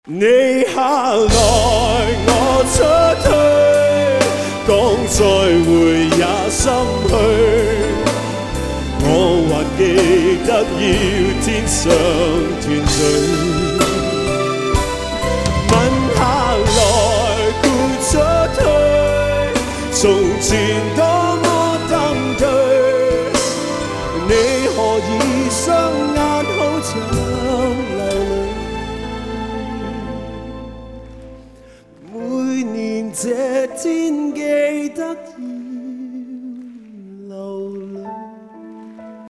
你下來我出去，講再會也心虛。我還記得要天上團聚，吻下來豁出去，從前多麼登對，你何以雙眼好像流淚？每年這天記。